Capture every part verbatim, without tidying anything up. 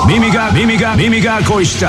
耳が耳が耳が恋した。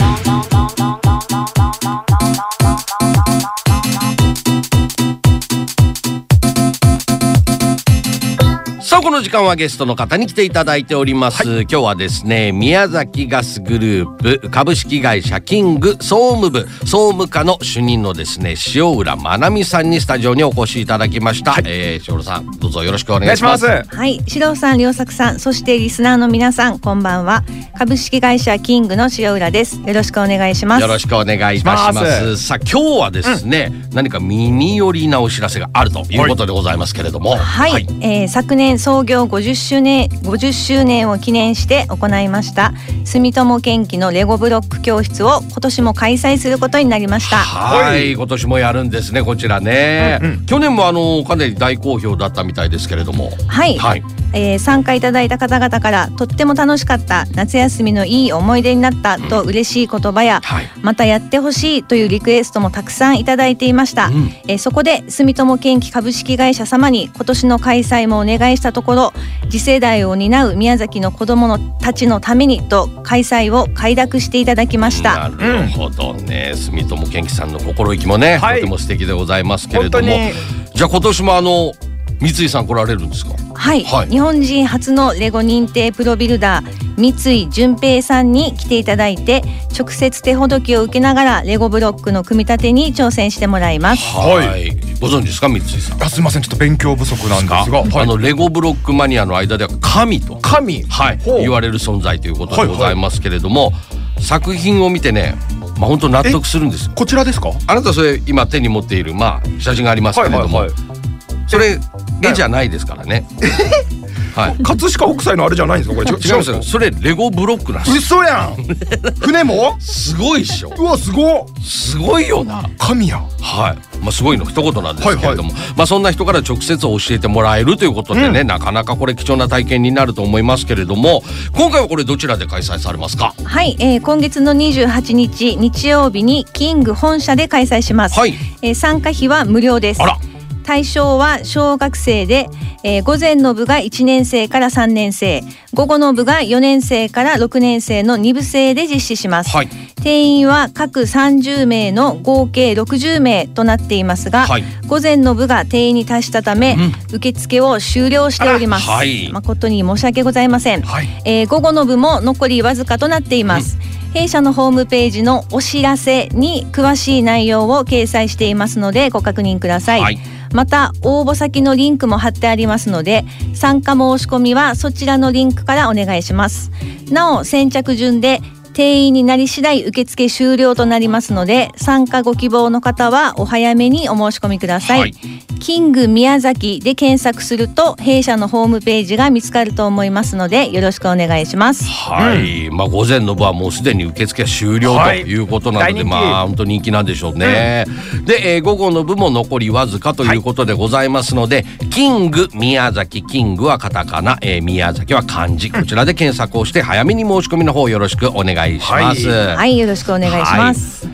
さあこの時間はゲストの方に来ていただいております、はい、今日はですね宮崎ガスグループ株式会社キング総務部総務課の主任のですね塩浦まなみさんにスタジオにお越しいただきました、はい、えー、塩浦さんどうぞよろしくお願いします。 はい、塩浦さん、良作さん、そしてリスナーの皆さんこんばんは。株式会社キングの塩浦です。よろしくお願いします。 よろしくお願いいたします。さあ今日はですね、うん、何か耳寄りなお知らせがあるということでございますけれども、はい、 はいはい、えー、昨年創業ごじゅっしゅうねんごじゅっしゅうねんを記念して行いました住友建機のレゴブロック教室を今年も開催することになりました。 はい、今年もやるんですねこちらね、うんうん、去年もあのかなり大好評だったみたいですけれども、 はい、はい、えー、参加いただいた方々からとっても楽しかった、夏休みのいい思い出になったと嬉しい言葉や、うん、はい、またやってほしいというリクエストもたくさんいただいていました、うん、えー、そこで住友建機株式会社様に今年の開催もお願いしたところ、次世代を担う宮崎の子どものたちのためにと開催を快諾していただきました。 なるほどね、うん、住友建機さんの心意気もね、はい、とても素敵でございますけれども、じゃあ今年もあの三井さん来られるんですか？ はい、はい、日本人初のレゴ認定プロビルダー三井純平さんに来ていただいて、直接手ほどきを受けながらレゴブロックの組み立てに挑戦してもらいます。 はい、ご存知ですか三井さん？ あ、すいません、ちょっと勉強不足なんですが、はい、 あのレゴブロックマニアの間では神と神、 はい、言われる存在ということでございますけれども、はいはい、作品を見てね、まあ本当納得するんです。 こちらですか？ あなたそれ今手に持っている、まあ写真がありますけれども、はいはいはい、それ絵じゃないですからね。はい、 葛飾北斎のあれじゃないんですかこれ？ 違うんですよ、それレゴブロックなんです。 嘘やん。船もすごいっしょ。 うわ、すごっ、 すごいよな、 神や。 はい、まあ、すごいの一言なんですけれども、はいはい、まあ、そんな人から直接教えてもらえるということでね、うん、なかなかこれ貴重な体験になると思いますけれども、今回はこれどちらで開催されますか？ はい、えー、今月のにじゅうはちにち日曜日にキング本社で開催します、はい、えー、参加費は無料です。あら、対象は小学生で、えー、午前の部がいちねんせいからさんねんせい、午後の部がよねんせいからろくねんせいのにぶ制で実施します、はい、定員は各さんじゅうめいの合計ろくじゅうめいとなっていますが、はい、午前の部が定員に達したため、うん、受付を終了しております、はい、誠に申し訳ございません、はい、えー、午後の部も残りわずかとなっています、うん、弊社のホームページのお知らせに詳しい内容を掲載していますのでご確認ください、はい、また応募先のリンクも貼ってありますので、参加申し込みはそちらのリンクからお願いします。なお先着順で定員になり次第受付終了となりますので、参加ご希望の方はお早めにお申し込みください、はい、キング宮崎で検索すると弊社のホームページが見つかると思いますのでよろしくお願いします。 はい、うん、まあ、午前の部はもうすでに受付終了ということなので、はい、まあ本当に人気なんでしょうね、うん、で、えー、午後の部も残りわずかということでございますので、はい、キング宮崎、キングはカタカナ、えー、宮崎は漢字、こちらで検索をして早めに申し込みの方よろしくお願いします。 はい、はい、よろしくお願いします、はい、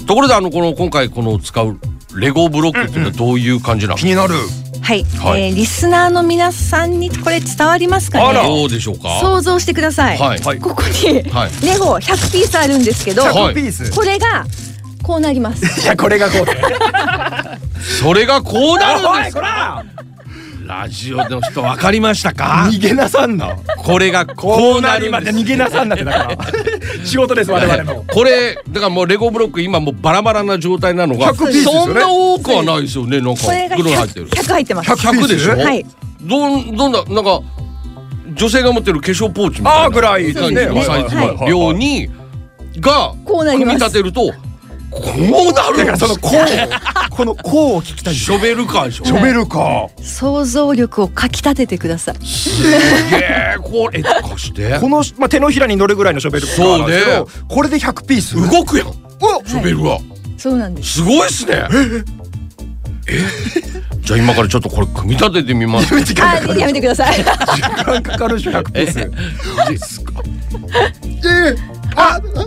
ところであのこの今回この使うレゴブロックっていうのはどういう感じなの？ 気になる。 はい、はい、えー、リスナーの皆さんにこれ伝わりますかね？ あら、どうでしょうか？ 想像してください、はい、ここにレゴひゃくピースあるんですけど、 ひゃくピース、 これがこうなります。 いや、これがこうそれがこうなるんですか？ラジオの人分かりましたか？ 逃げなさんな。 これがこうなりまで逃げなさんなってだから仕事です我々の。 これだからもうレゴブロック今もうバラバラな状態なのがひゃくピースですよね。 そんな多くはないですよね。なんかこれがひゃく入ってる。ひゃく入ってます。 ひゃくでしょ。 はい。 どんどんななんか女性が持ってる化粧ポーチみたいなあぐらいですね。 サイズの量にが組み立てると。こうなる。 だからそのこうこのこうを聞きたい。 ショベルカーでしょ。 ショベルカー。 想像力をかき立ててください。 すげえ。これ貸して。 このまあ手のひらに乗るぐらいのショベルカーなんですけど、これでひゃくピース動くやん。ショベルは。 そうなんです。 すごいっすね。え。じゃあ今からちょっとこれ組み立ててみます。 あ、やめてください。 時間かかるしひゃくピース。 ですか。 え。あ。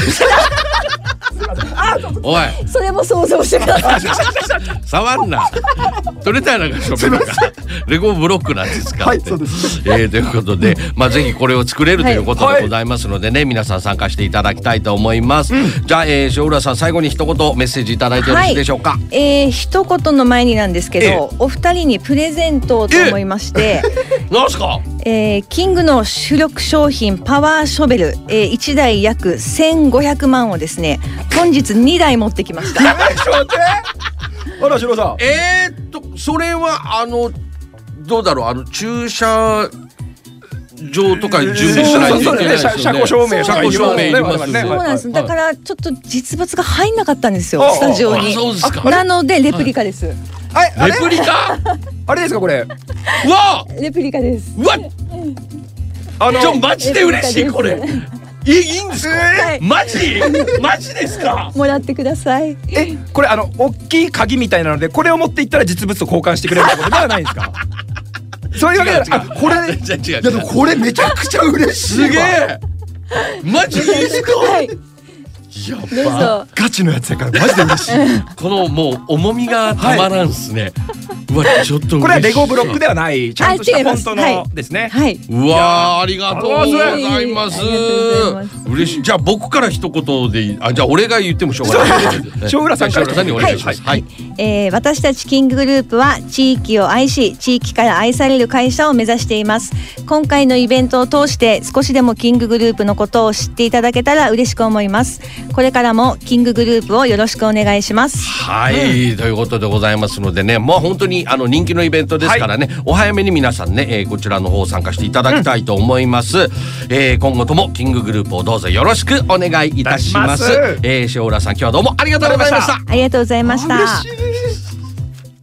おいそれも想像してください。 触んな取れたいなんかショベルがレゴブロックなんですか。 はい、そうです。 えー、ということで、まあ、ぜひこれを作れるということでございますのでね、はい、皆さん参加していただきたいと思います、うん、じゃあ、えー、塩浦さん最後に一言メッセージいただいてよろしいでしょうか。はい、 えー、一言の前になんですけど、えー、お二人にプレゼントをと思いまして、 えー、なんすか、 えー、キングの主力商品パワーショベル、えー、いちだい約せんごひゃくまんをですね本日にだい持ってきました。 あら、白さん。 えーっとそれはあのどうだろう、あの駐車場とか準備しないといけないですよね。 車庫証明、 車庫証明いりますね。 そうなんです。だからちょっと実物が入んなかったんですよ、スタジオに。 そうですか。 なのでレプリカです。 レプリカ？ あれですかこれ？ うわ！ レプリカです。 うわ！あのちょマジで嬉しいこれ。いいいんですか？はい、マジマジですか？ もらってください。 え、これあの大きい鍵みたいなのでこれを持っていったら実物と交換してくれるってことではないんですか？そういうわけじゃない。これ違う違う。いやでもこれめちゃくちゃ嬉しい。 すげえ。マジですか？ はい。 やばガチのやつやからマジで嬉しい。 このもう重みがたまらんっすね。うわちょっとこれはレゴブロックではないちゃんとした本当のですね。 はい。 うわありがとうございます。嬉しい。じゃあ僕から一言でいい。あじゃあ俺が言ってもしょうがない。 塩浦さんからにお願いします。はい。 えー、私たちキンググループは地域を愛し地域から愛される会社を目指しています。今回のイベントを通して少しでもキンググループのことを知っていただけたら嬉しく思います。これからもキンググループをよろしくお願いします。 はい、うん、ということでございますのでね、もう本当にあの人気のイベントですからね、はい、お早めに皆さんね、えー、こちらの方参加していただきたいと思います、うんえー、今後ともキンググループをどうぞよろしくお願いいたします。えー、塩浦さん今日はどうもありがとうございました。 ありがとうございました。 嬉しい。